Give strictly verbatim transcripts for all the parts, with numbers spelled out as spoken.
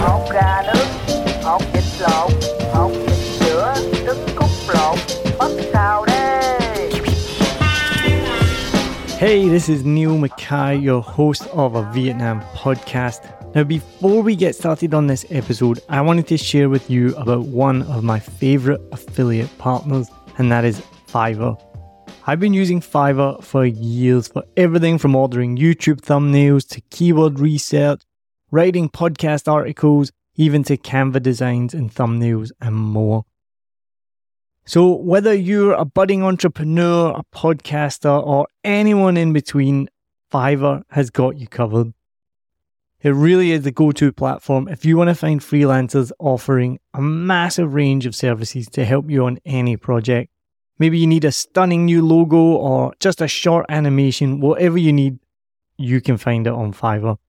Hột gà nướng, hột vịt lộn, hột vịt sữa, trứng cút lộn, bắp xào đây. Hey, this is Neil Mackay, your host of a Vietnam podcast. Now, before we get started on this episode, I wanted to share with you about one of my favourite affiliate partners, and that is Fiverr. I've been using Fiverr for years for everything from ordering YouTube thumbnails to keyword research, writing podcast articles, even to Canva designs and thumbnails and more. So whether you're a budding entrepreneur, a podcaster, or anyone in between, Fiverr has got you covered. It really is the go-to platform if you want to find freelancers offering a massive range of services to help you on any project. Maybe you need a stunning new logo or just a short animation, whatever you need, you can find it on Fiverr.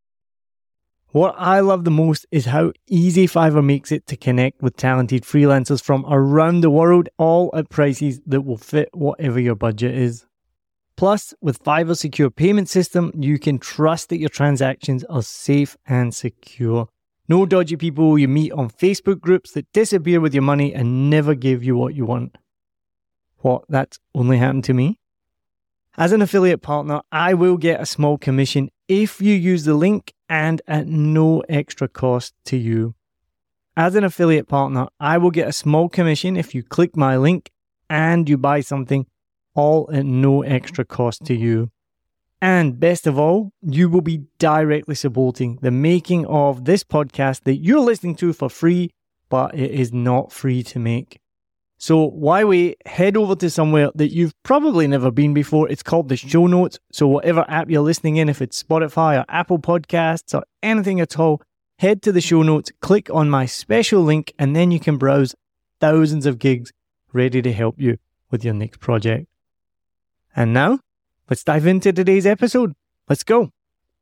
What I love the most is how easy Fiverr makes it to connect with talented freelancers from around the world, all at prices that will fit whatever your budget is. Plus, with Fiverr's secure payment system, you can trust that your transactions are safe and secure. No dodgy people you meet on Facebook groups that disappear with your money and never give you what you want. What, that's only happened to me? As an affiliate partner, I will get a small commission if you use the link and at no extra cost to you. As an affiliate partner, I will get a small commission if you click my link and you buy something, all at no extra cost to you. And best of all, you will be directly supporting the making of this podcast that you're listening to for free, but it is not free to make. So why wait? Head over to somewhere that you've probably never been before. It's called the show notes. So whatever app you're listening in, if it's Spotify or Apple Podcasts or anything at all, head to the show notes, click on my special link, and then you can browse thousands of gigs ready to help you with your next project. And now, let's dive into today's episode. Let's go.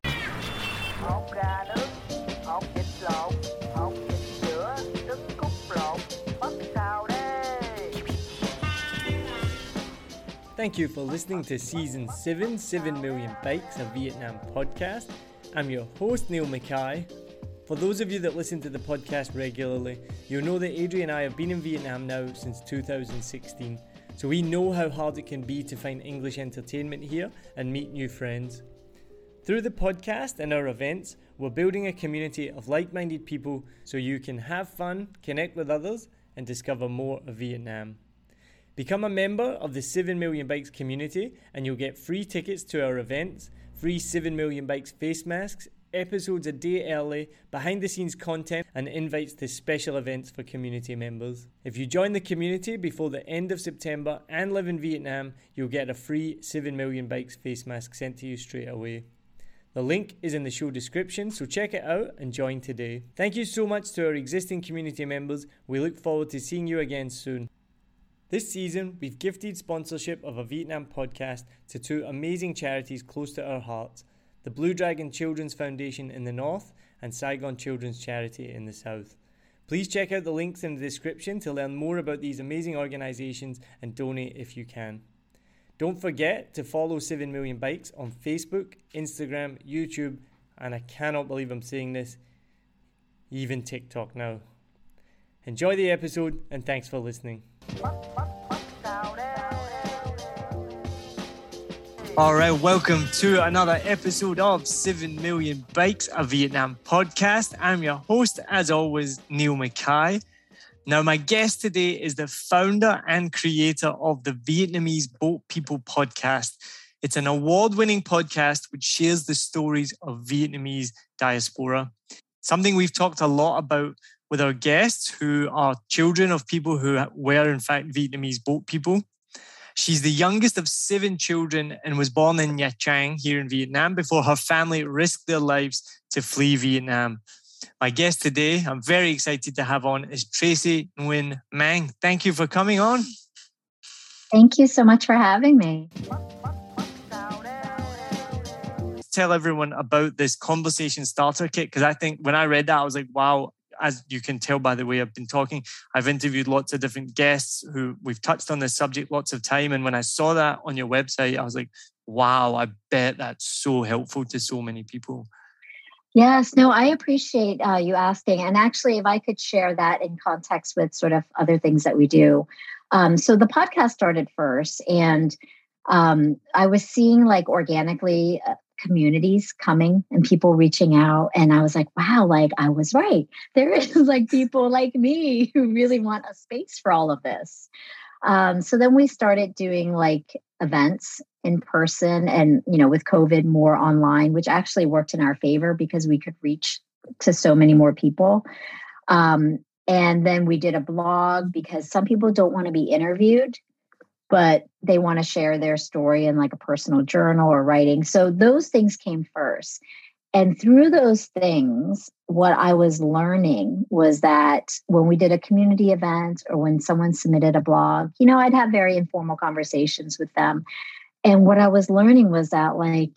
Hột gà nướng, hột vịt lộn, hột vịt sữa, trứng cút lộn, bắp xào đây. Thank you for listening to Season seven, seven million Bikes, a Vietnam podcast. I'm your host, Neil Mackay. For those of you that listen to the podcast regularly, you'll know that Adrian and I have been in Vietnam now since two thousand sixteen. So we know how hard it can be to find English entertainment here and meet new friends. Through the podcast and our events, we're building a community of like-minded people so you can have fun, connect with others, and discover more of Vietnam. Become a member of the seven million Bikes community and you'll get free tickets to our events, free seven million Bikes face masks, episodes a day early, behind-the-scenes content, and invites to special events for community members. If you join the community before the end of September and live in Vietnam, you'll get a free seven million Bikes face mask sent to you straight away. The link is in the show description, so check it out and join today. Thank you so much to our existing community members. We look forward to seeing you again soon. This season, we've gifted sponsorship of a Vietnam podcast to two amazing charities close to our hearts, the Blue Dragon Children's Foundation in the north and Saigon Children's Charity in the south. Please check out the links in the description to learn more about these amazing organisations and donate if you can. Don't forget to follow seven million Bikes on Facebook, Instagram, YouTube, and I cannot believe I'm saying this, even TikTok now. Enjoy the episode and thanks for listening. Alright, welcome to another episode of seven million Bikes, a Vietnam podcast. I'm your host, as always, Neil Mackay. Now, my guest today is the founder and creator of the Vietnamese Boat People podcast. It's an award-winning podcast which shares the stories of Vietnamese diaspora. Something we've talked a lot about with our guests who are children of people who were, in fact, Vietnamese boat people. She's the youngest of seven children and was born in Nha Trang here in Vietnam before her family risked their lives to flee Vietnam. My guest today, I'm very excited to have on, is Tracy Nguyen Mang. Thank you for coming on. Thank you so much for having me. Tell everyone about this conversation starter kit, because I think when I read that, I was like, wow, as you can tell by the way I've been talking, I've interviewed lots of different guests who we've touched on this subject lots of time. And when I saw that on your website, I was like, wow, I bet that's so helpful to so many people. Yes, no, I appreciate uh, you asking. And actually, if I could share that in context with sort of other things that we do. Um, so the podcast started first, and um, I was seeing like organically uh, communities coming and people reaching out. And I was like, wow, like I was right. There is like people like me who really want a space for all of this. Um, so then we started doing like events in person and, you know, with COVID more online, which actually worked in our favor because we could reach to so many more people. Um, and then we did a blog because some people don't want to be interviewed, but they want to share their story in like a personal journal or writing. So those things came first. And through those things, what I was learning was that when we did a community event or when someone submitted a blog, you know, I'd have very informal conversations with them. And what I was learning was that, like,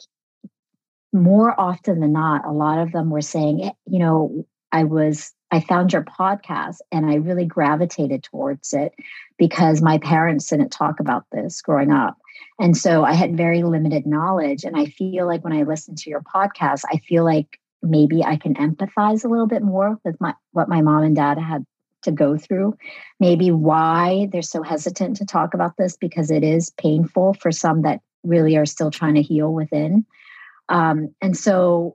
more often than not, a lot of them were saying, you know, I was, I found your podcast and I really gravitated towards it because my parents didn't talk about this growing up. And so I had very limited knowledge. And I feel like when I listen to your podcast, I feel like maybe I can empathize a little bit more with my what my mom and dad had to go through, maybe why they're so hesitant to talk about this, because it is painful for some that really are still trying to heal within. Um, and so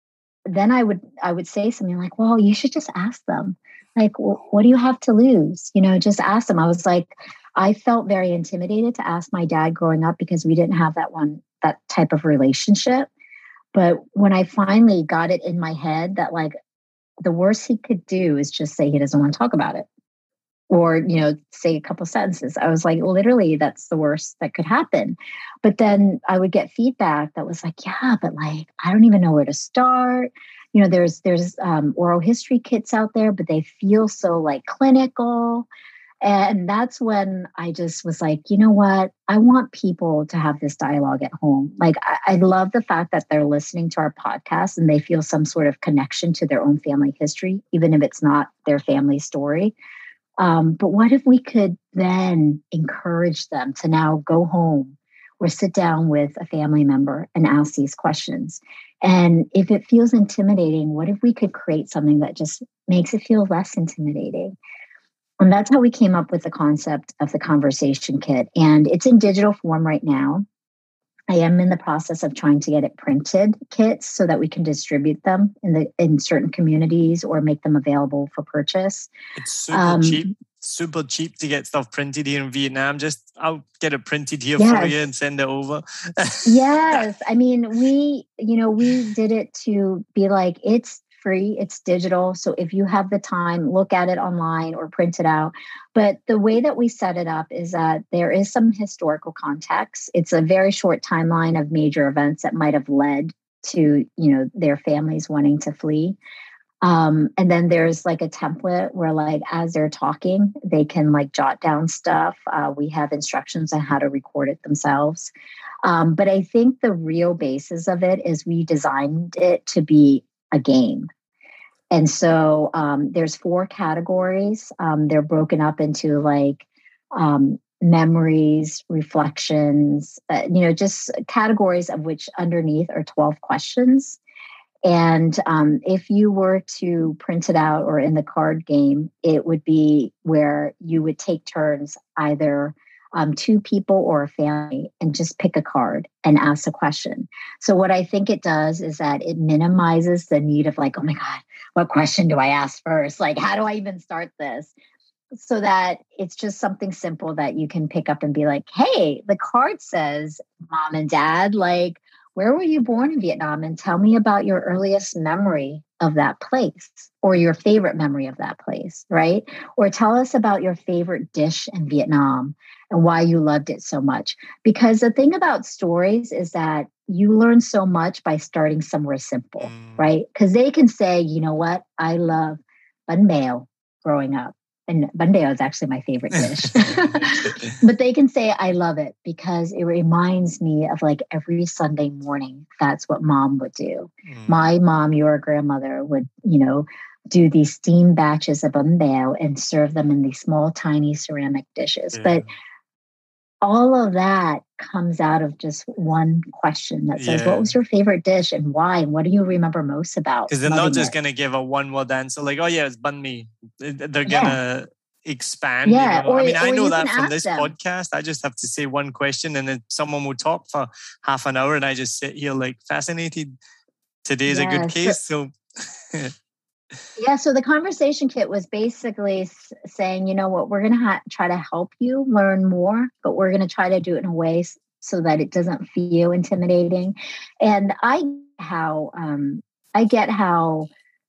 then I would I would say something like, well, you should just ask them. Like, well, what do you have to lose? You know, just ask them. I was like, I felt very intimidated to ask my dad growing up because we didn't have that one, that type of relationship. But when I finally got it in my head that like the worst he could do is just say he doesn't want to talk about it. Or, you know, say a couple sentences. I was like, literally, that's the worst that could happen. But then I would get feedback that was like, yeah, but like, I don't even know where to start. You know, there's there's um, oral history kits out there, but they feel so like clinical. And that's when I just was like, you know what? I want people to have this dialogue at home. Like, I, I love the fact that they're listening to our podcast and they feel some sort of connection to their own family history, even if it's not their family story. Um, but what if we could then encourage them to now go home or sit down with a family member and ask these questions? And if it feels intimidating, what if we could create something that just makes it feel less intimidating? And that's how we came up with the concept of the conversation kit. And it's in digital form right now. I am in the process of trying to get it printed kits so that we can distribute them in the in certain communities or make them available for purchase. It's super um, cheap, super cheap to get stuff printed here in Vietnam. Just I'll get it printed here yes. for you and send it over. Yes. I mean, we, you know, we did it to be like, it's free, it's digital. So if you have the time, look at it online or print it out. But the way that we set it up is that there is some historical context. It's a very short timeline of major events that might have led to, you know, their families wanting to flee. Um, and then there's like a template where, like, as they're talking, they can like jot down stuff. Uh, we have instructions on how to record it themselves. Um, but I think the real basis of it is we designed it to be a game. And so um, there's four categories. Um, they're broken up into like um, memories, reflections, uh, you know, just categories of which underneath are twelve questions. And um, if you were to print it out or in the card game, it would be where you would take turns, either um, two people or a family, and just pick a card and ask a question. So what I think it does is that it minimizes the need of like, oh my God, what question do I ask first? Like, how do I even start this? So that it's just something simple that you can pick up and be like, hey, the card says, Mom and Dad, like, where were you born in Vietnam? And tell me about your earliest memory of that place, or your favorite memory of that place, right? Or tell us about your favorite dish in Vietnam and why you loved it so much. Because the thing about stories is that you learn so much by starting somewhere simple, mm. right? Because they can say, you know what, I love bánh bèo growing up. And bánh bèo is actually my favorite dish. But they can say, I love it because it reminds me of like every Sunday morning. That's what Mom would do. Mm. My mom, your grandmother, would, you know, do these steamed batches of bánh bèo and serve them in these small, tiny ceramic dishes. Yeah. But all of that comes out of just one question that says, what Yeah. was your favorite dish and why? And what do you remember most about Because they're not loving just it? going to give a one word answer like, oh, yeah, it's banh mi. They're going Yeah. to expand, Yeah. you know. Or, I mean, I or know you that can from ask this them. podcast. I just have to say one question and then someone will talk for half an hour and I just sit here like fascinated. Today's a good Yes. case. So, Yeah, so the conversation kit was basically s- saying, you know what, we're going to ha- try to help you learn more, but we're going to try to do it in a way s- so that it doesn't feel intimidating. And I how um, I get how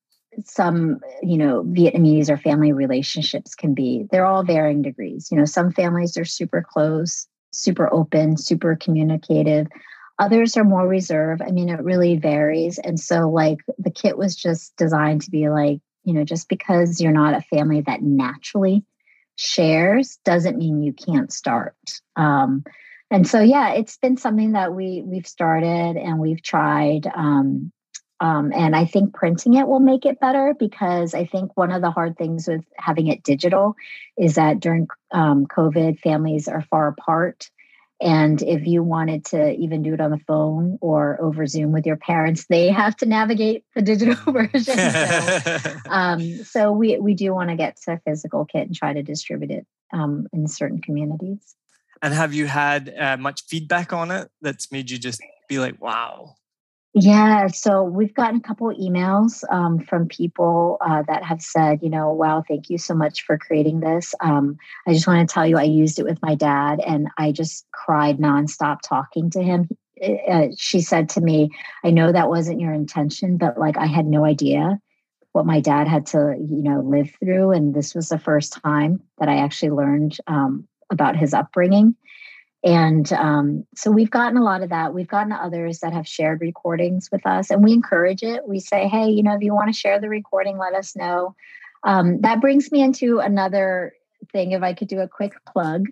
some, you know, Vietnamese or family relationships can be. They're all varying degrees. You know, some families are super close, super open, super communicative. Others are more reserved. I mean, it really varies. And so, like, the kit was just designed to be like, you know, just because you're not a family that naturally shares doesn't mean you can't start. Um, and so, yeah, it's been something that we we've started and we've tried. Um, um, and I think printing it will make it better because I think one of the hard things with having it digital is that during um, COVID, families are far apart. And if you wanted to even do it on the phone or over Zoom with your parents, they have to navigate the digital version. So, um, so we we do want to get to a physical kit and try to distribute it um, in certain communities. And have you had uh, much feedback on it that's made you just be like, wow? Yeah, so we've gotten a couple of emails um, from people uh, that have said, you know, wow, thank you so much for creating this. Um, I just want to tell you, I used it with my dad and I just cried nonstop talking to him. Uh, she said to me, I know that wasn't your intention, but like I had no idea what my dad had to, you know, live through. And this was the first time that I actually learned um, about his upbringing. And um, so we've gotten a lot of that. We've gotten others that have shared recordings with us, and we encourage it. We say, hey, you know, if you want to share the recording, let us know. Um, that brings me into another thing, if I could do a quick plug.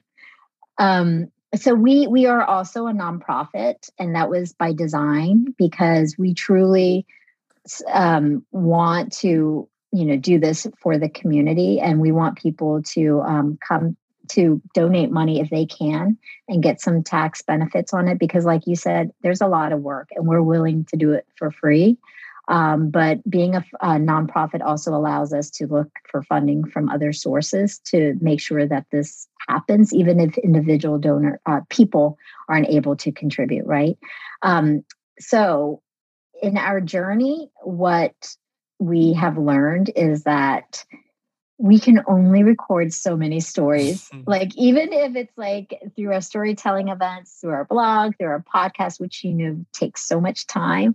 Um, so we we are also a nonprofit, and that was by design because we truly um, want to, you know, do this for the community, and we want people to um, come to donate money if they can and get some tax benefits on it. Because like you said, there's a lot of work and we're willing to do it for free. Um, but being a, a nonprofit also allows us to look for funding from other sources to make sure that this happens, even if individual donor uh, people aren't able to contribute, right? Um, so in our journey, what we have learned is that we can only record so many stories. Like, even if it's like through our storytelling events, through our blog, through our podcast, which, you know, takes so much time.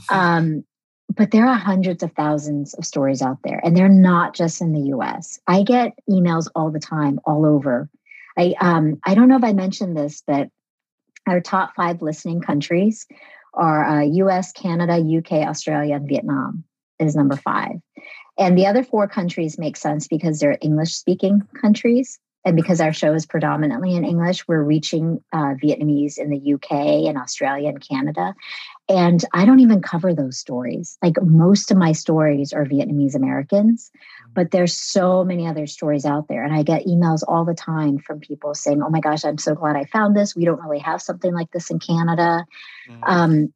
Um, but there are hundreds of thousands of stories out there, and they're not just in the U S. I get emails all the time, all over. I, um, I don't know if I mentioned this, but our top five listening countries are uh, U S, Canada, U K, Australia, and Vietnam is number five. And the other four countries make sense because they're English-speaking countries. And because our show is predominantly in English, we're reaching uh, Vietnamese in the U K and Australia and Canada. And I don't even cover those stories. Like, most of my stories are Vietnamese Americans, but there's so many other stories out there. And I get emails all the time from people saying, oh my gosh, I'm so glad I found this. We don't really have something like this in Canada. Mm. Um,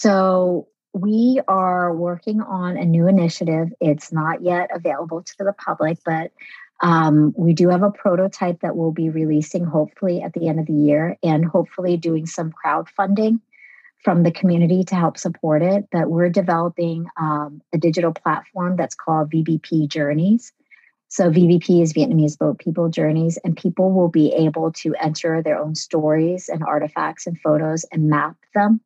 so we are working on a new initiative. It's not yet available to the public, but um, we do have a prototype that we'll be releasing hopefully at the end of the year, and hopefully doing some crowdfunding from the community to help support it. But we're developing um, a digital platform that's called V B P Journeys. So V B P is Vietnamese Boat People Journeys, and people will be able to enter their own stories and artifacts and photos and map them.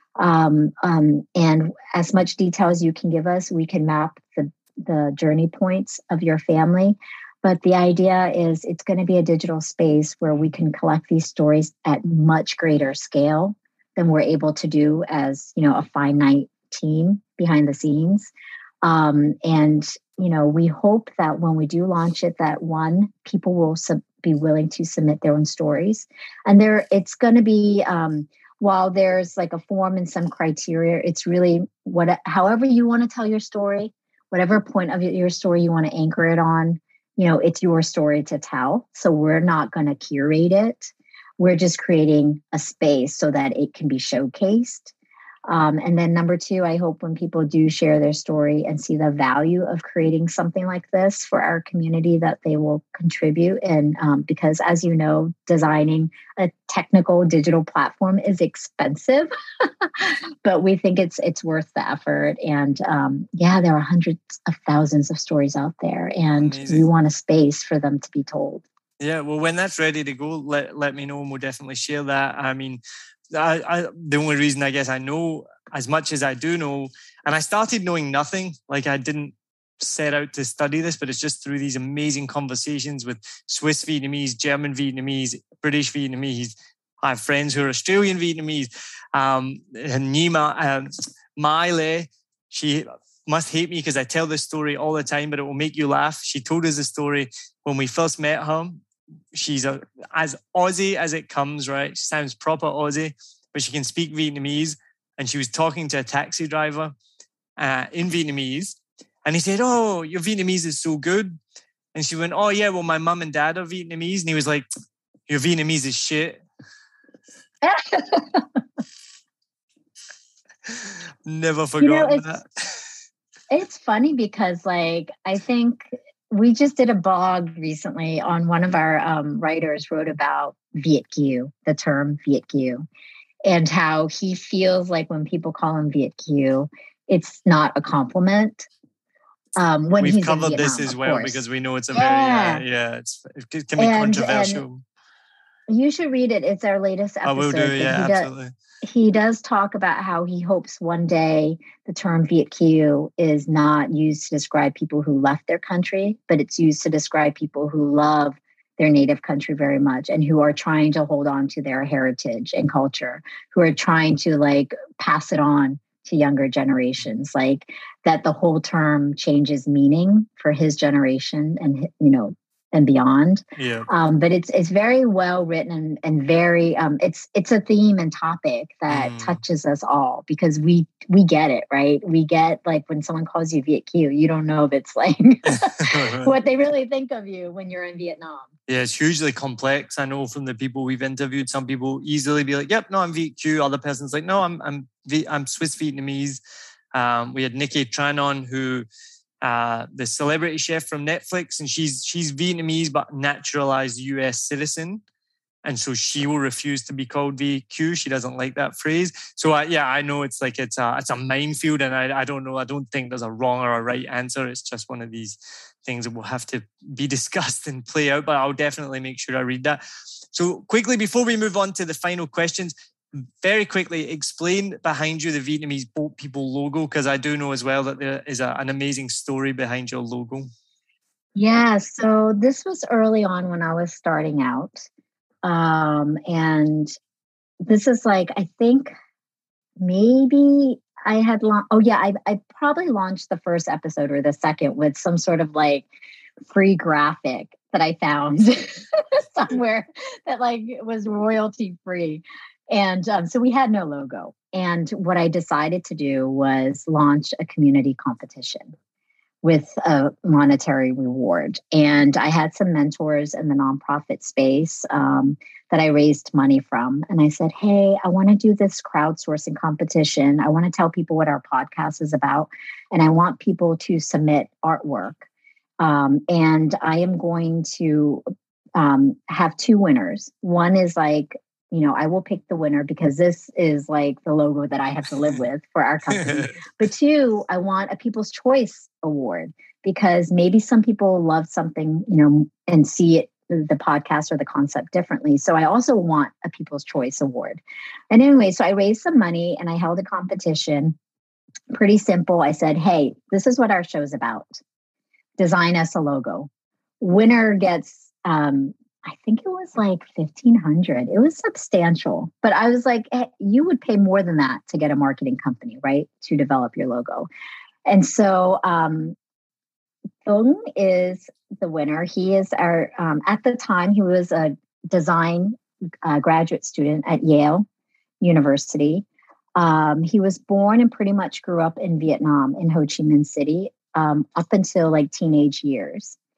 Um, um, and as much detail as you can give us, we can map the, the journey points of your family. But the idea is it's going to be a digital space where we can collect these stories at much greater scale than we're able to do as, you know, a finite team behind the scenes. Um, and, you know, we hope that when we do launch it, that one, people will sub- be willing to submit their own stories. And there, it's going to be, um, while there's like a form and some criteria, it's really what, however you want to tell your story, whatever point of your story you want to anchor it on, you know, it's your story to tell. So we're not going to curate it. We're just creating a space so that it can be showcased. Um, and then number two, I hope when people do share their story and see the value of creating something like this for our community, that they will contribute. And um, because as you know, designing a technical digital platform is expensive, but we think it's it's worth the effort. And um, yeah, there are hundreds of thousands of stories out there, and Amazing. We want a space for them to be told. Yeah, well, when that's ready to go, let, let me know and we'll definitely share that. I mean, I, I, the only reason I guess I know as much as I do know, and I started knowing nothing, like I didn't set out to study this, but it's just through these amazing conversations with Swiss Vietnamese, German Vietnamese, British Vietnamese. I have friends who are Australian Vietnamese. Um, and Nima, um, Miley, she must hate me because I tell this story all the time, but it will make you laugh. She told us the story when we first met her. She's a, as Aussie as it comes, right? She sounds proper Aussie, but she can speak Vietnamese. And she was talking to a taxi driver uh, in Vietnamese. And he said, "Oh, your Vietnamese is so good." And she went, "Oh, yeah, well, my mum and dad are Vietnamese." And he was like, "Your Vietnamese is shit." Never forgot you know, it's, that. It's funny because, like, I think we just did a blog recently on one of our um, writers wrote about Viet Kieu, the term Viet Kieu, and how he feels like when people call him Viet Kieu, it's not a compliment. Um, when We've he's covered in Vietnam, this as well course. because we know it's a yeah. very, yeah, yeah it's, it can be and, controversial. And you should read it. It's our latest episode. I will do, yeah, he absolutely. Does, he does talk about how he hopes one day the term Viet Kieu is not used to describe people who left their country, but it's used to describe people who love their native country very much and who are trying to hold on to their heritage and culture, who are trying to like pass it on to younger generations, like that the whole term changes meaning for his generation and, you know, and beyond. Yeah. Um, but it's it's very well written and, and very um, it's it's a theme and topic that mm. touches us all because we we get it, right? We get like when someone calls you Viet Kieu, you don't know if it's like what they really think of you when you're in Vietnam. Yeah, it's hugely complex. I know from the people we've interviewed, some people easily be like, "Yep, no, I'm Viet Kieu." Other person's like, "No, I'm I'm I'm Swiss Vietnamese." Um, we had Nikki Tran on who. Uh, the celebrity chef from Netflix, and she's she's Vietnamese but naturalized U S citizen, and so she will refuse to be called Viet Kieu. She doesn't like that phrase. So uh, yeah, I know it's like it's a it's a minefield, and I I don't know. I don't think there's a wrong or a right answer. It's just one of these things that will have to be discussed and play out. But I'll definitely make sure I read that. So quickly before we move on to the final questions. Very quickly, explain behind you the Vietnamese Boat People logo, because I do know as well that there is a, an amazing story behind your logo. Yeah, so this was early on when I was starting out. Um, and this is like, I think maybe I had, la- oh yeah, I, I probably launched the first episode or the second with some sort of like free graphic that I found somewhere that like was royalty free. And um, so we had no logo. And what I decided to do was launch a community competition with a monetary reward. And I had some mentors in the nonprofit space um, that I raised money from. And I said, hey, I want to do this crowdsourcing competition. I want to tell people what our podcast is about. And I want people to submit artwork. Um, and I am going to um, have two winners. One is like, you know, I will pick the winner because this is like the logo that I have to live with for our company. But two, I want a People's Choice Award because maybe some people love something, you know, and see it, the podcast or the concept differently. So I also want a People's Choice Award. And anyway, so I raised some money and I held a competition. Pretty simple. I said, hey, this is what our show's about. Design us a logo. Winner gets, um, I think it was like fifteen hundred. It was substantial, but I was like, hey, you would pay more than that to get a marketing company, right? To develop your logo. And so um, Thung is the winner. He is our, um, at the time, he was a design uh, graduate student at Yale University. Um, he was born and pretty much grew up in Vietnam, in Ho Chi Minh City, um, up until like teenage years.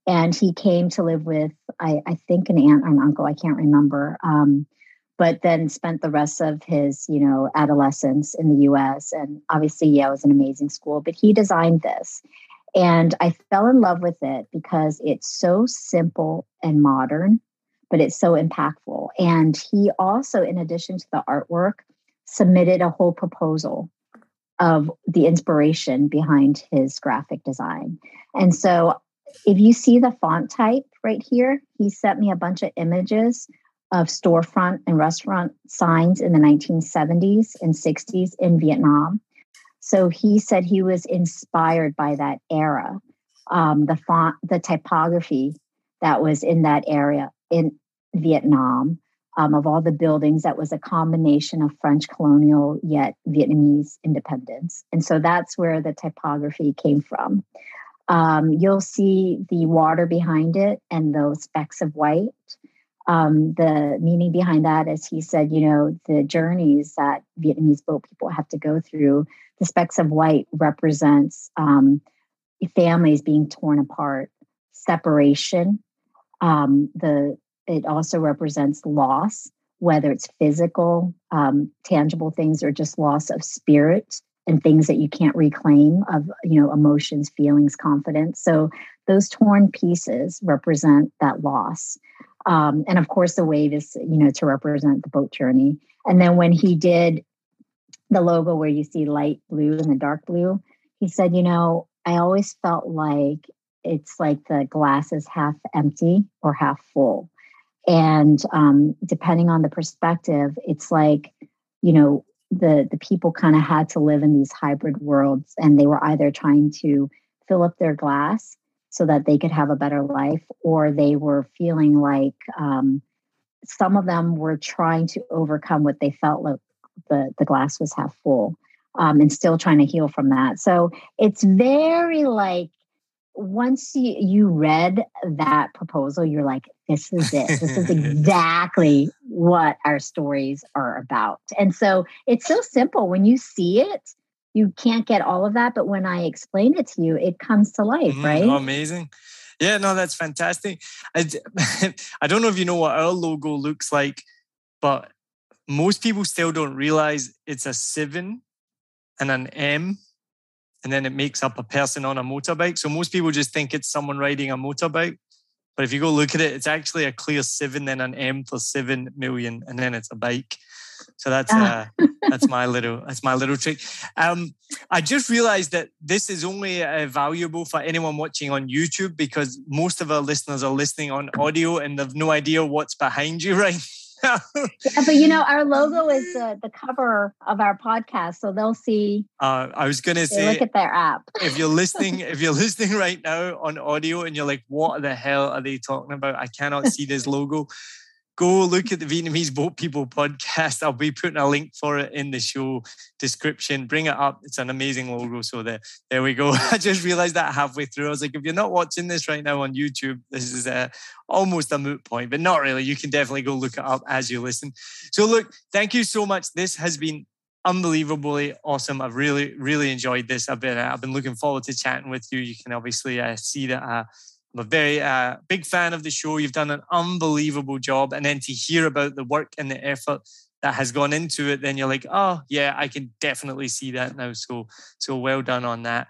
And he came to live with, I, I think, an aunt or an uncle. I can't remember. Um, but then spent the rest of his, you know, adolescence in the U S. And obviously Yale was an amazing school, but he designed this. And I fell in love with it because it's so simple and modern, but it's so impactful. And he also, in addition to the artwork, submitted a whole proposal of the inspiration behind his graphic design. And so if you see the font type right here, he sent me a bunch of images of storefront and restaurant signs in the nineteen seventies and sixties in Vietnam. So he said he was inspired by that era, um, the font, the typography that was in that area in Vietnam, um, of all the buildings, that was a combination of French colonial yet Vietnamese independence. And so that's where the typography came from. Um, you'll see the water behind it and those specks of white. Um, the meaning behind that is, he said, you know, the journeys that Vietnamese boat people have to go through, the specks of white represents um, families being torn apart, separation. Um, the it also represents loss, whether it's physical, um, tangible things, or just loss of spirit and things that you can't reclaim of, you know, emotions, feelings, confidence. So those torn pieces represent that loss. Um, and of course, the wave is, you know, to represent the boat journey. And then when he did the logo where you see light blue and the dark blue, he said, you know, I always felt like it's like the glass is half empty or half full. And um, depending on the perspective, it's like, you know, the, the people kind of had to live in these hybrid worlds, and they were either trying to fill up their glass so that they could have a better life, or they were feeling like um, some of them were trying to overcome what they felt like the, the glass was half full, um, and still trying to heal from that. So it's very like, once you, you read that proposal, you're like, this is it. This is exactly what our stories are about. And so it's so simple. When you see it, you can't get all of that. But when I explain it to you, it comes to life, mm, right? Oh, amazing. Yeah, no, that's fantastic. I, I don't know if you know what our logo looks like, but most people still don't realize it's a seven and an M, and then it makes up a person on a motorbike. So most people just think it's someone riding a motorbike. But if you go look at it, it's actually a clear seven, then an M for seven million, and then it's a bike. So that's uh, that's my little that's my little trick. Um, I just realized that this is only uh, valuable for anyone watching on YouTube, because most of our listeners are listening on audio and they've no idea what's behind you right now. Yeah, but you know, our logo is the, the cover of our podcast, so they'll see. Uh, I was going to say, look at their app. if you're listening, if you're listening right now on audio and you're like, "What the hell are they talking about? I cannot see this logo." Go look at the Vietnamese Boat People podcast. I'll be putting a link for it in the show description. Bring it up. It's an amazing logo. So there, there we go. I just realized that halfway through. I was like, if you're not watching this right now on YouTube, this is uh, almost a moot point, but not really. You can definitely go look it up as you listen. So look, thank you so much. This has been unbelievably awesome. I've really, really enjoyed this. I've been, uh, I've been looking forward to chatting with you. You can obviously uh, see that uh, I'm a very uh, big fan of the show. You've done an unbelievable job. And then to hear about the work and the effort that has gone into it, then you're like, oh, yeah, I can definitely see that now. So, so well done on that.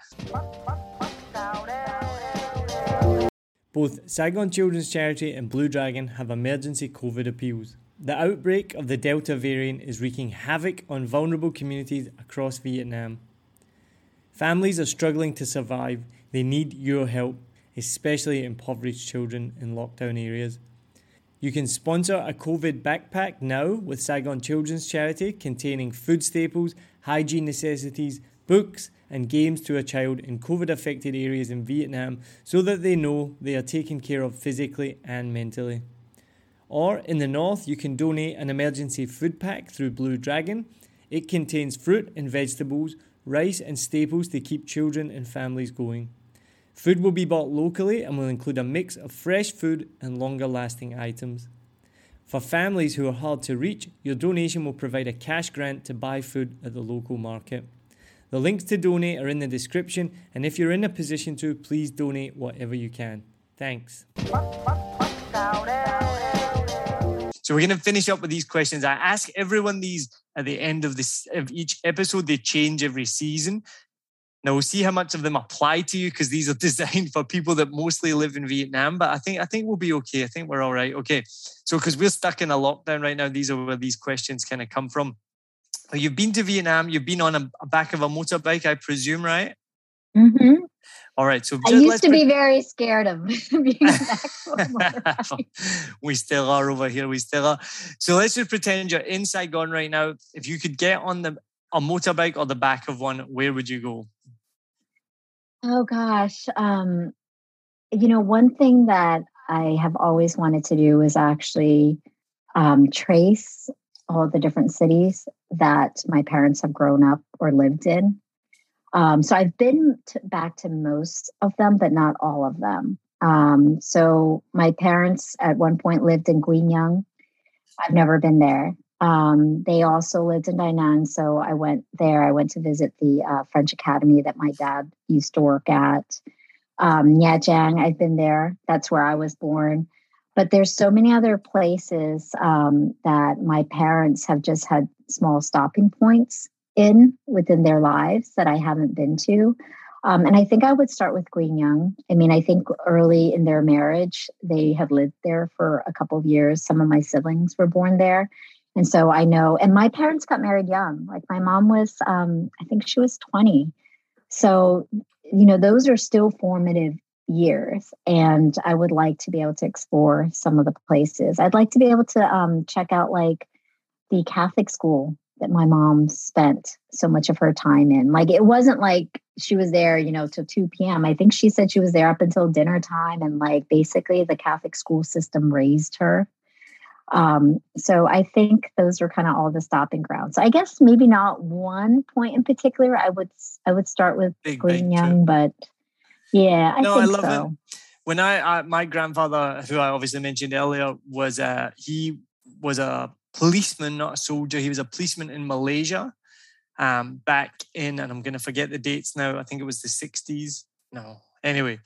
Both Saigon Children's Charity and Blue Dragon have emergency COVID appeals. The outbreak of the Delta variant is wreaking havoc on vulnerable communities across Vietnam. Families are struggling to survive. They need your help, especially impoverished children in lockdown areas. You can sponsor a COVID backpack now with Saigon Children's Charity, containing food staples, hygiene necessities, books and games to a child in COVID-affected areas in Vietnam, so that they know they are taken care of physically and mentally. Or in the north, you can donate an emergency food pack through Blue Dragon. It contains fruit and vegetables, rice and staples to keep children and families going. Food will be bought locally and will include a mix of fresh food and longer lasting items. For families who are hard to reach, your donation will provide a cash grant to buy food at the local market. The links to donate are in the description, and if you're in a position to, please donate whatever you can. Thanks. So we're going to finish up with these questions. I ask everyone these at the end of this of each episode. They change every season. Now we'll see how much of them apply to you, because these are designed for people that mostly live in Vietnam. But I think I think we'll be okay. I think we're all right. Okay. So because we're stuck in a lockdown right now, these are where these questions kind of come from. Well, you've been to Vietnam. You've been on a, a back of a motorbike, I presume, right? Mm-hmm. All right. So I just, used to be very scared of being back on a motorbike. We still are over here. We still are. So let's just pretend you're in Saigon right now. If you could get on the a motorbike or the back of one, where would you go? Oh gosh. Um, you know, one thing that I have always wanted to do is actually um, trace all the different cities that my parents have grown up or lived in. Um, so I've been to, back to most of them, but not all of them. Um, so my parents at one point lived in Quy Nhon. I've never been there. Um, they also lived in Da Nang, so I went there. I went to visit the uh, French Academy that my dad used to work at. Um, Nha Trang, I've been there. That's where I was born. But there's so many other places um, that my parents have just had small stopping points in within their lives that I haven't been to. Um, and I think I would start with Quy Nhon. I mean, I think early in their marriage, they had lived there for a couple of years. Some of my siblings were born there. And so I know, and my parents got married young. Like my mom was, um, I think she was twenty. So, you know, those are still formative years. And I would like to be able to explore some of the places. I'd like to be able to um, check out like the Catholic school that my mom spent so much of her time in. Like, it wasn't like she was there, you know, till two p.m. I think she said she was there up until dinner time. And like, basically the Catholic school system raised her. Um, so I think those are kind of all the stopping grounds. So I guess maybe not one point in particular. I would, I would start with Quy Nhon, but yeah, I no, think I love so. It. When I, I, my grandfather, who I obviously mentioned earlier, was uh, he was a policeman, not a soldier. He was a policeman in Malaysia um, back in, and I'm going to forget the dates now. I think it was the sixties. No, anyway,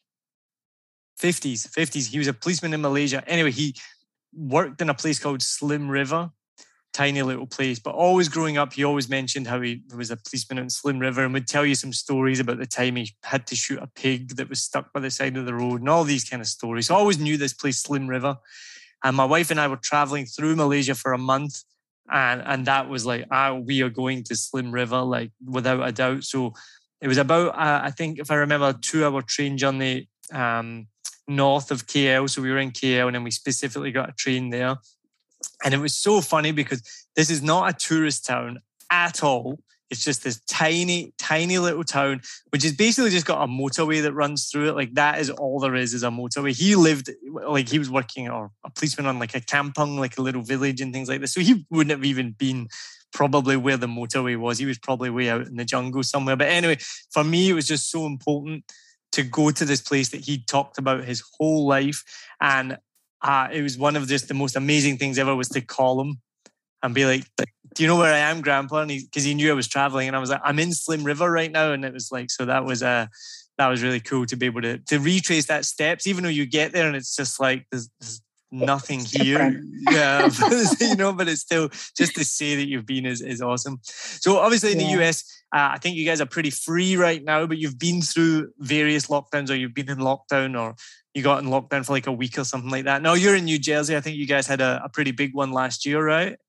fifties, fifties. He was a policeman in Malaysia. Anyway, he worked in a place called Slim River, tiny little place. But always growing up, he always mentioned how he was a policeman in Slim River and would tell you some stories about the time he had to shoot a pig that was stuck by the side of the road and all these kind of stories. So I always knew this place, Slim River. And my wife and I were traveling through Malaysia for a month. And, and that was like, ah, we are going to Slim River, like without a doubt. So it was about, uh, I think, if I remember, a two hour train journey um, north of K L. So we were in K L and then we specifically got a train there. And it was so funny because this is not a tourist town at all. It's just this tiny, tiny little town, which is basically just got a motorway that runs through it. Like that is all there is, is a motorway. He lived, like he was working or a policeman on like a kampung, like a little village and things like this. So he wouldn't have even been probably where the motorway was. He was probably way out in the jungle somewhere. But anyway, for me, it was just so important to go to this place that he talked about his whole life. And uh, it was one of just the most amazing things ever was to call him and be like, do you know where I am, Grandpa? And he, because he knew I was traveling, and I was like, I'm in Slim River right now. And it was like, so that was uh, that was really cool to be able to to retrace that steps, even though you get there and it's just like there's, there's nothing it's here. Yeah, you know, but it's still just to say that you've been is, is awesome. So obviously in yeah. the U S, uh, I think you guys are pretty free right now, but you've been through various lockdowns, or you've been in lockdown, or you got in lockdown for like a week or something like that. Now you're in New Jersey. I think you guys had a, a pretty big one last year, right?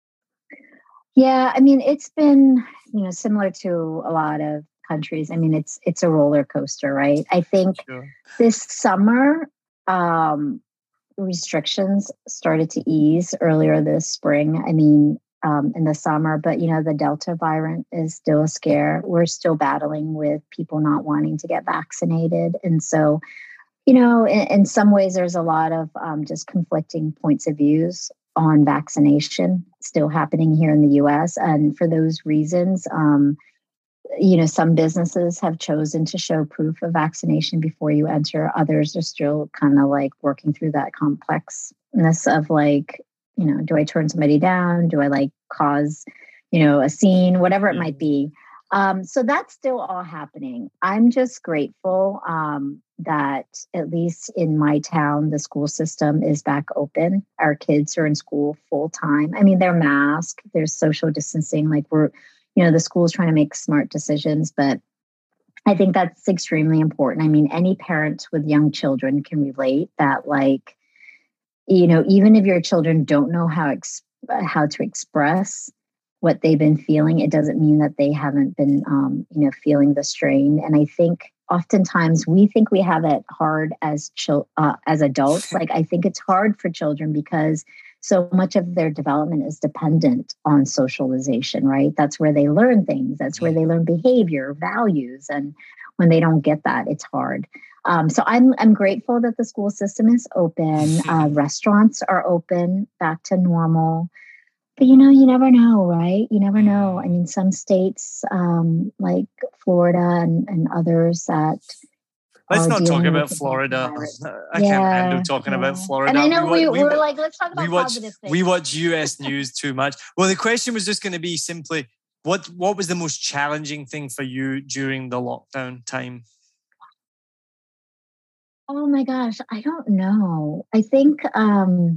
Yeah, I mean, it's been, you know, similar to a lot of countries. I mean, it's it's a roller coaster, right? I think sure. this summer, um, restrictions started to ease earlier this spring. I mean, um, in the summer, but, you know, the Delta variant is still a scare. We're still battling with people not wanting to get vaccinated. And so, you know, in, in some ways, there's a lot of um, just conflicting points of views on vaccination still happening here in the U S. And for those reasons, um, you know, some businesses have chosen to show proof of vaccination before you enter. Others are still kind of like working through that complexness of like, you know, do I turn somebody down? Do I like cause, you know, a scene, whatever it might be. Um, so that's still all happening. I'm just grateful um, that at least in my town, the school system is back open. Our kids are in school full time. I mean, they're masked, there's social distancing. Like we're, you know, the school's trying to make smart decisions, but I think that's extremely important. I mean, any parent with young children can relate that, like, you know, even if your children don't know how ex- how to express what they've been feeling, it doesn't mean that they haven't been, um, you know, feeling the strain. And I think oftentimes we think we have it hard as chil- uh, as adults. Like I think it's hard for children because so much of their development is dependent on socialization, right? That's where they learn things. That's where they learn behavior, values, and when they don't get that, it's hard. Um, so I'm I'm grateful that the school system is open. Uh, restaurants are open, back to normal. But, you know, you never know, right? You never know. I mean, some states um, like Florida and, and others that Let's are not talk dealing about with the Florida. virus. I can't Yeah, handle talking yeah. about Florida. And I know we, wa- we, were wa- like, let's talk about we watch positive things. we watch U S news too much. Well, the question was just going to be simply, what what was the most challenging thing for you during the lockdown time? Oh my gosh, I don't know. I think um,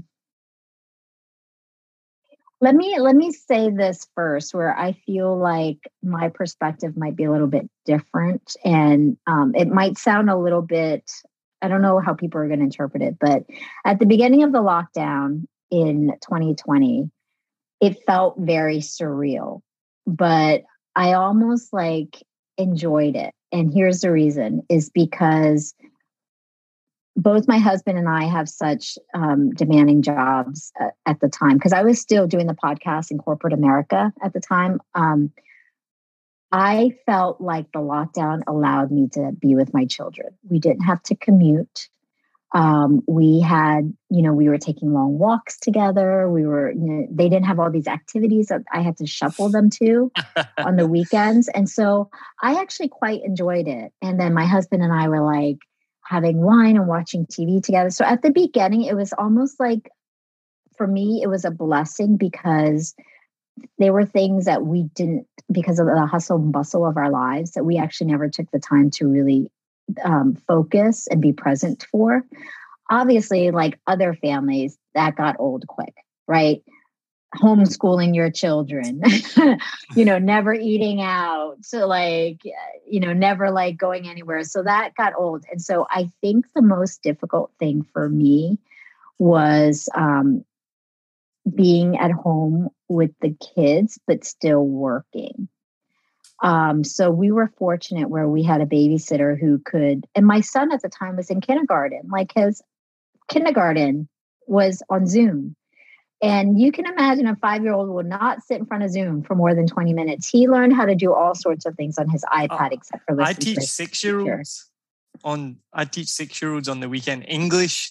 let me let me say this first, where I feel like my perspective might be a little bit different, and um, it might sound a little bit. I don't know how people are going to interpret it, but at the beginning of the lockdown in twenty twenty, it felt very surreal, but I almost like enjoyed it. And here's the reason: is because both my husband and I have such um, demanding jobs uh, at the time, because I was still doing the podcast in corporate America at the time. Um, I felt like the lockdown allowed me to be with my children. We didn't have to commute. Um, we had, you know, we were taking long walks together. We were, you know, they didn't have all these activities that I had to shuffle them to on the weekends. And so I actually quite enjoyed it. And then my husband and I were like, having wine and watching T V together. So at the beginning, it was almost like, for me, it was a blessing because there were things that we didn't, because of the hustle and bustle of our lives, that we actually never took the time to really um, focus and be present for. Obviously, like other families, that got old quick, right? Homeschooling your children, you know, never eating out. So like, you know, never like going anywhere. So that got old. And so I think the most difficult thing for me was um, being at home with the kids, but still working. Um, so we were fortunate where we had a babysitter who could, and my son at the time was in kindergarten, like his kindergarten was on Zoom. And you can imagine a five-year-old will not sit in front of Zoom for more than twenty minutes. He learned how to do all sorts of things on his iPad, uh, except for listening I teach to his six-year-olds on. I teach six-year-olds on the weekend English.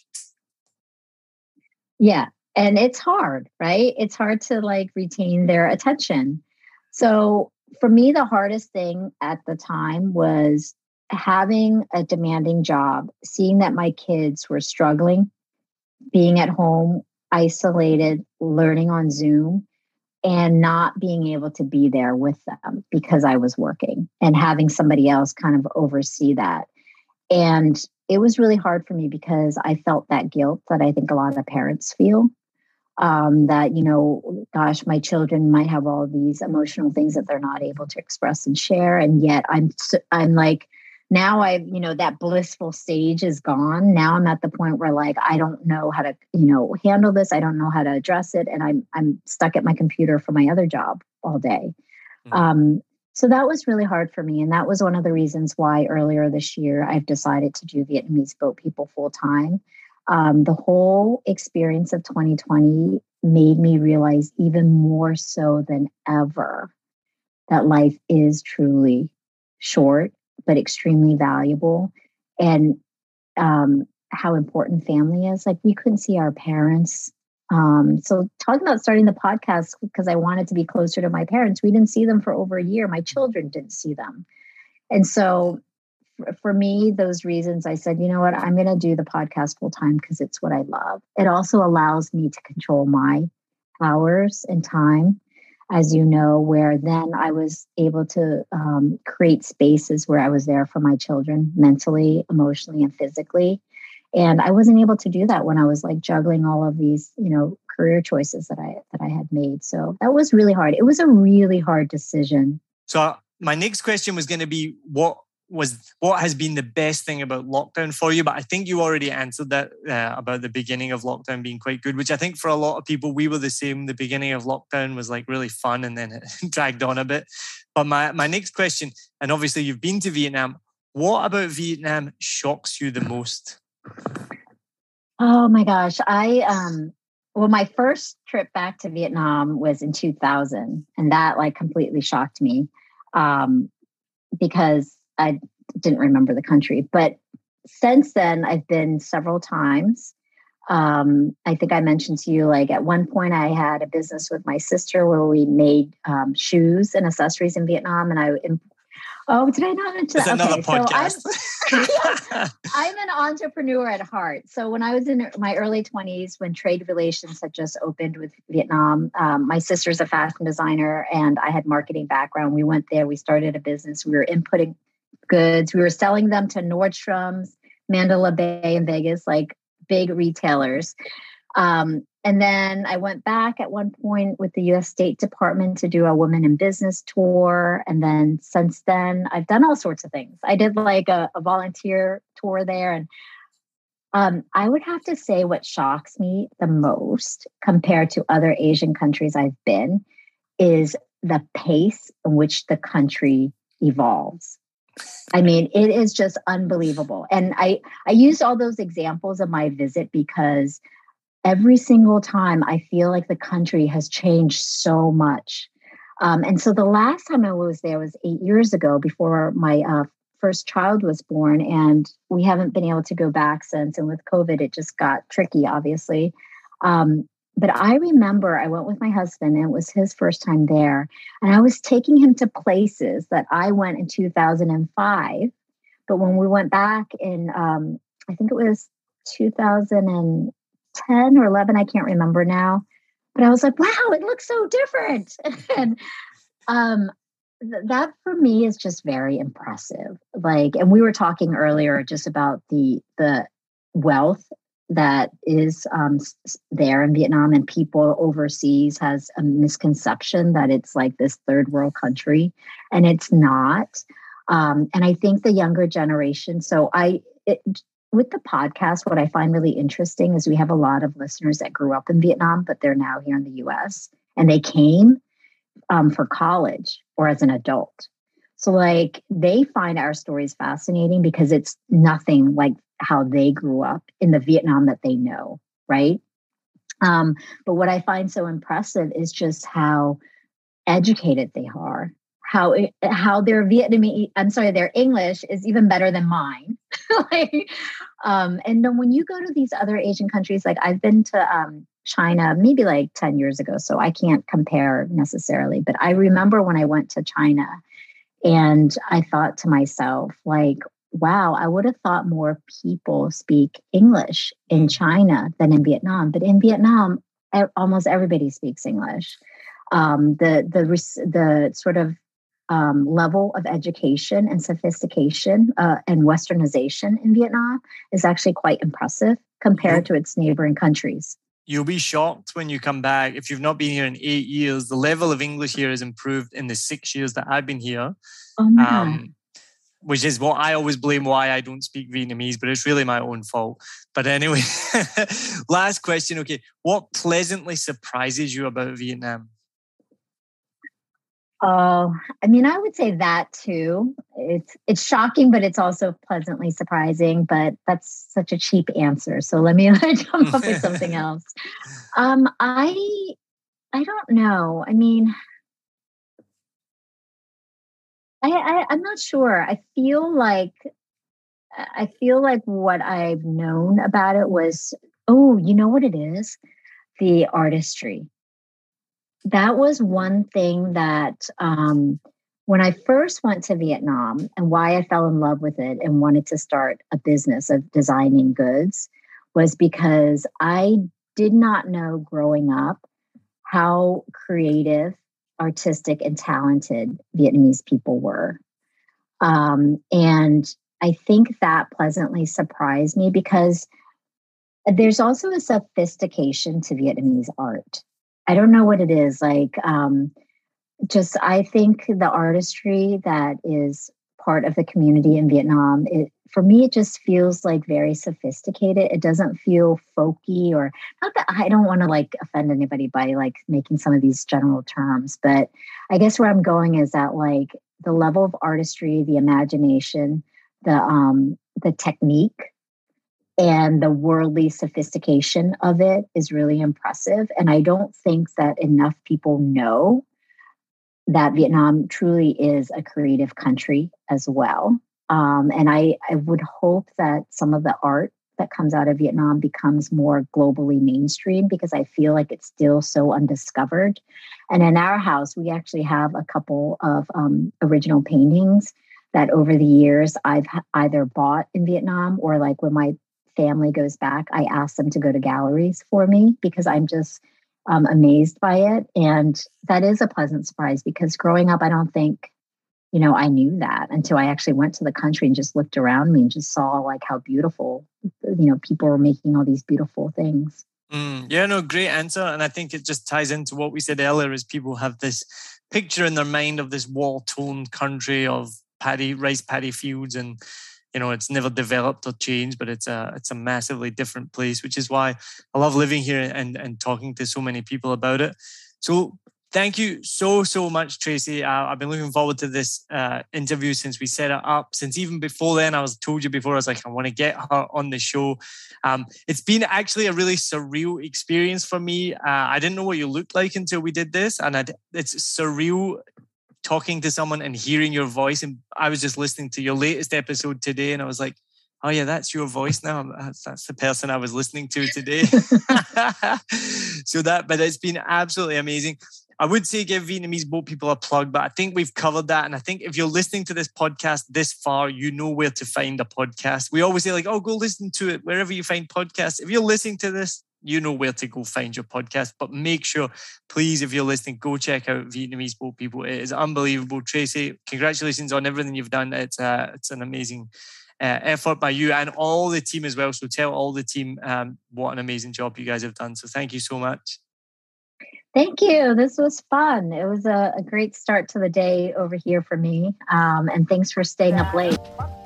Yeah, and it's hard, right? It's hard to like retain their attention. So for me, the hardest thing at the time was having a demanding job, seeing that my kids were struggling, being at home, isolated, learning on Zoom, and not being able to be there with them because I was working, and having somebody else kind of oversee that. And it was really hard for me because I felt that guilt that I think a lot of parents feel, um, that, you know, gosh, my children might have all these emotional things that they're not able to express and share. And yet I'm, I'm like, now I, you know, that blissful stage is gone. Now I'm at the point where like, I don't know how to, you know, handle this. I don't know how to address it. And I'm, I'm stuck at my computer for my other job all day. Mm-hmm. Um, so that was really hard for me. And that was one of the reasons why earlier this year, I've decided to do Vietnamese Boat People full time. Um, the whole experience of twenty twenty made me realize even more so than ever that life is truly short, but extremely valuable, and um, how important family is. Like we couldn't see our parents. Um, so talking about starting the podcast because I wanted to be closer to my parents. We didn't see them for over a year. My children didn't see them. And so for, for me, those reasons, I said, you know what, I'm going to do the podcast full time because it's what I love. It also allows me to control my hours and time. as you know, where then I was able to um, create spaces where I was there for my children mentally, emotionally, and physically. And I wasn't able to do that when I was like juggling all of these, you know, career choices that I that I had made. So that was really hard. It was a really hard decision. So my next question was going to be what was what has been the best thing about lockdown for you? But I think you already answered that uh, about the beginning of lockdown being quite good, which I think for a lot of people, we were the same. The beginning of lockdown was like really fun and then it dragged on a bit. But my, my next question, and obviously you've been to Vietnam, what about Vietnam shocks you the most? Oh my gosh. I, um, well, my first trip back to Vietnam was in two thousand, and that like completely shocked me um, because I didn't remember the country. But since then, I've been several times. Um, I think I mentioned to you, like at one point I had a business with my sister where we made um, shoes and accessories in Vietnam. And I, oh, did I not mention that? It's another okay, podcast. So I'm, I'm an entrepreneur at heart. So when I was in my early twenties, when trade relations had just opened with Vietnam, um, my sister's a fashion designer and I had marketing background. We went there, we started a business. We were inputting goods. We were selling them to Nordstrom's, Mandela Bay in Vegas, like big retailers. Um, and then I went back at one point with the U S State Department to do a Women in Business tour. And then since then, I've done all sorts of things. I did like a, a volunteer tour there. And um, I would have to say what shocks me the most compared to other Asian countries I've been is the pace in which the country evolves. I mean, it is just unbelievable. And I, I used all those examples of my visit because every single time I feel like the country has changed so much. Um, and so the last time I was there was eight years ago before my uh, first child was born. And we haven't been able to go back since. And with COVID, it just got tricky, obviously. Um, But I remember I went with my husband and it was his first time there. And I was taking him to places that I went in two thousand five. But when we went back in, um, I think it was two thousand ten or eleven, I can't remember now. But I was like, wow, it looks so different. and um, th- that for me is just very impressive. Like, and we were talking earlier just about the the wealth that is um, there in Vietnam, and people overseas has a misconception that it's like this third world country, and it's not. Um, and I think the younger generation, so I, it, with the podcast, what I find really interesting is we have a lot of listeners that grew up in Vietnam, but they're now here in the U S and they came um, for college or as an adult. So like they find our stories fascinating because it's nothing like how they grew up in the Vietnam that they know, right? Um, but what I find so impressive is just how educated they are, how how their Vietnamese, I'm sorry, their English is even better than mine. like, um, and then when you go to these other Asian countries, like I've been to um, China maybe like ten years ago, so I can't compare necessarily. But I remember when I went to China and I thought to myself, like, wow, I would have thought more people speak English in China than in Vietnam. But in Vietnam, almost everybody speaks English. Um, the the the sort of um, level of education and sophistication uh, and westernization in Vietnam is actually quite impressive compared to its neighboring countries. You'll be shocked when you come back. If you've not been here in eight years, the level of English here has improved in the six years that I've been here. Oh my um, God. Which is what I always blame why I don't speak Vietnamese, but it's really my own fault. But anyway, last question. Okay. What pleasantly surprises you about Vietnam? Oh, I mean, I would say that too. It's it's shocking, but it's also pleasantly surprising. But that's such a cheap answer. So let me come up with something else. Um, I I don't know. I mean, I, I I'm not sure. I feel like I feel like what I've known about it was, oh, you know what it is? The artistry. That was one thing that um, when I first went to Vietnam and why I fell in love with it and wanted to start a business of designing goods was because I did not know growing up how creative artistic and talented Vietnamese people were. Um, and I think that pleasantly surprised me because there's also a sophistication to Vietnamese art. I don't know what it is. Like, um, just I think the artistry that is part of the community in Vietnam, it, for me, it just feels like very sophisticated. It doesn't feel folky, or not that I don't want to like offend anybody by like making some of these general terms, but I guess where I'm going is that like the level of artistry, the imagination, the um, the technique, and the worldly sophistication of it is really impressive. And I don't think that enough people know that Vietnam truly is a creative country as well. Um, and I, I would hope that some of the art that comes out of Vietnam becomes more globally mainstream, because I feel like it's still so undiscovered. And in our house, we actually have a couple of um, original paintings that over the years I've either bought in Vietnam, or like when my family goes back, I ask them to go to galleries for me, because I'm just um, amazed by it. And that is a pleasant surprise, because growing up, I don't think, you know, I knew that until I actually went to the country and just looked around me and just saw like how beautiful, you know, people are making all these beautiful things. Mm, yeah, no, great answer. And I think it just ties into what we said earlier, is people have this picture in their mind of this war-torn country of paddy, rice paddy fields, and you know, it's never developed or changed, but it's a it's a massively different place, which is why I love living here and, and talking to so many people about it. So thank you so, so much, Tracy. Uh, I've been looking forward to this uh, interview since we set it up. Since even before then, I was told you before, I was like, I want to get her on the show. Um, it's been actually a really surreal experience for me. Uh, I didn't know what you looked like until we did this. And I'd, it's surreal talking to someone and hearing your voice. And I was just listening to your latest episode today, and I was like, oh yeah, that's your voice now. That's, that's the person I was listening to today. So that, but it's been absolutely amazing. I would say give Vietnamese boat people a plug, but I think we've covered that. And I think if you're listening to this podcast this far, you know where to find a podcast. We always say like, oh, go listen to it wherever you find podcasts. If you're listening to this, you know where to go find your podcast. But make sure, please, if you're listening, go check out Vietnamese Boat People. It is unbelievable. Tracy, congratulations on everything you've done. It's uh, it's an amazing uh, effort by you and all the team as well. So tell all the team um, what an amazing job you guys have done. So thank you so much. Thank you. This was fun. It was a, a great start to the day over here for me. Um, and thanks for staying up late.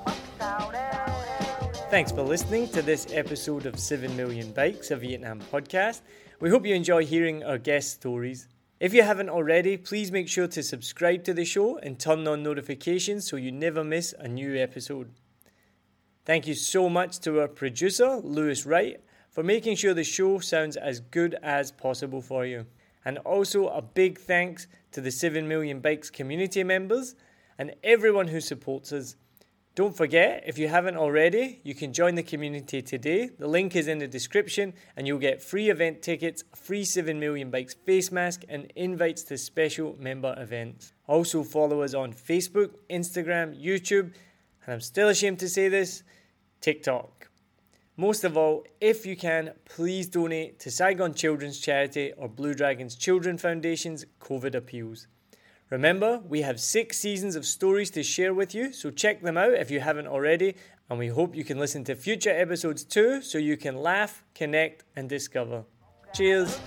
Thanks for listening to this episode of seven million Bikes, a Vietnam podcast. We hope you enjoy hearing our guest stories. If you haven't already, please make sure to subscribe to the show and turn on notifications so you never miss a new episode. Thank you so much to our producer, Lewis Wright, for making sure the show sounds as good as possible for you. And also a big thanks to the seven million Bikes community members and everyone who supports us. Don't forget, if you haven't already, you can join the community today. The link is in the description, and you'll get free event tickets, a free seven million Bikes face mask, and invites to special member events. Also follow us on Facebook, Instagram, YouTube, and I'm still ashamed to say this, TikTok. Most of all, if you can, please donate to Saigon Children's Charity or Blue Dragons Children Foundation's COVID Appeals. Remember, we have six seasons of stories to share with you, so check them out if you haven't already, and we hope you can listen to future episodes too, so you can laugh, connect, and discover. Cheers!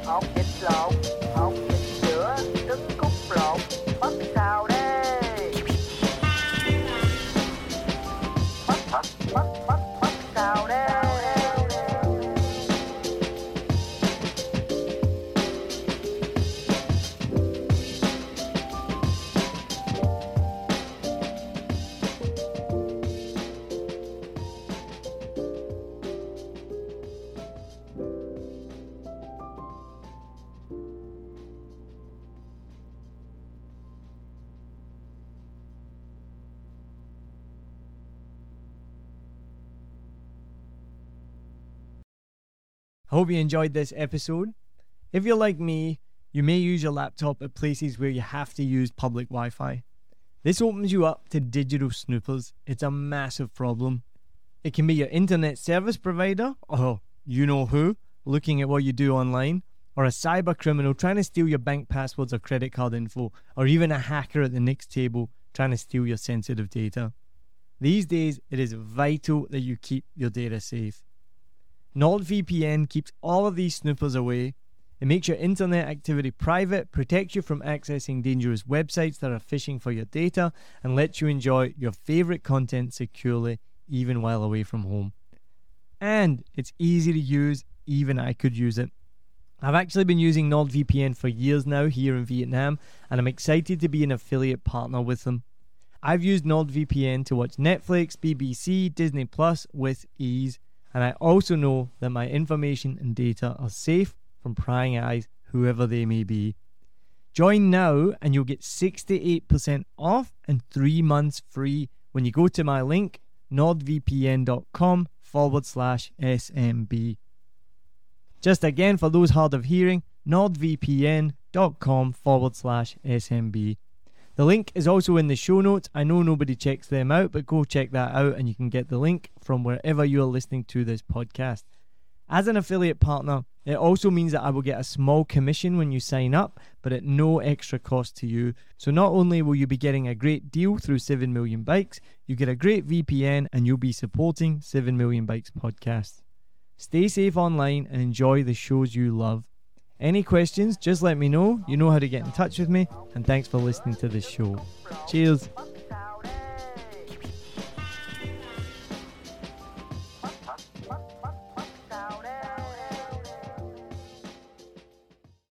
I hope you enjoyed this episode. If you're like me, you may use your laptop at places where you have to use public Wi-Fi. This opens you up to digital snoopers. It's a massive problem. It can be your internet service provider, or you know who, looking at what you do online, or a cyber criminal trying to steal your bank passwords or credit card info, or even a hacker at the next table trying to steal your sensitive data. These days, it is vital that you keep your data safe. NordVPN keeps all of these snoopers away. It makes your internet activity private, protects you from accessing dangerous websites that are phishing for your data, and lets you enjoy your favorite content securely, even while away from home. And it's easy to use, even I could use it. I've actually been using NordVPN for years now here in Vietnam, and I'm excited to be an affiliate partner with them. I've used NordVPN to watch Netflix, B B C, Disney Plus with ease, and I also know that my information and data are safe from prying eyes, whoever they may be. Join now and you'll get sixty-eight percent off and three months free when you go to my link, nordvpn.com forward slash SMB. Just again, for those hard of hearing, nordvpn.com forward slash SMB. The link is also in the show notes. I know nobody checks them out, but go check that out and you can get the link from wherever you're listening to this podcast. As an affiliate partner, it also means that I will get a small commission when you sign up, but at no extra cost to you. So not only will you be getting a great deal through seven million Bikes, you get a great V P N and you'll be supporting seven million Bikes podcast. Stay safe online and enjoy the shows you love. Any questions, just let me know. You know how to get in touch with me. And thanks for listening to this show. Cheers.